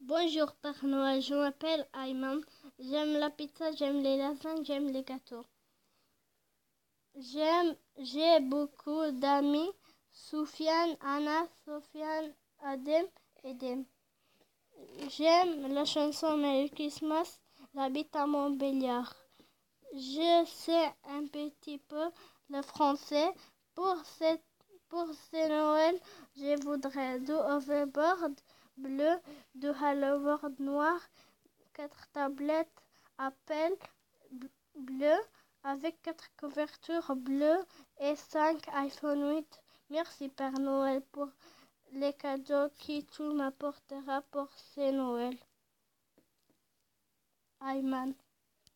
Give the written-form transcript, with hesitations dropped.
Bonjour Père Noël, je m'appelle Ayman. J'aime la pizza, j'aime les lasagnes, j'aime les gâteaux. J'ai beaucoup d'amis, Soufiane, Anna, Sofiane, Adem et Dem. J'aime la chanson Merry Christmas, j'habite à Montbéliard. Je sais un petit peu le français. Pour ce Noël, je voudrais deux overboard bleus, deux hoverboard noirs, 4 tablettes Apple bleues avec 4 couvertures bleues et 5 iPhone 8. Merci Père Noël pour les cadeaux que tu m'apporteras pour ce Noël. Ayman.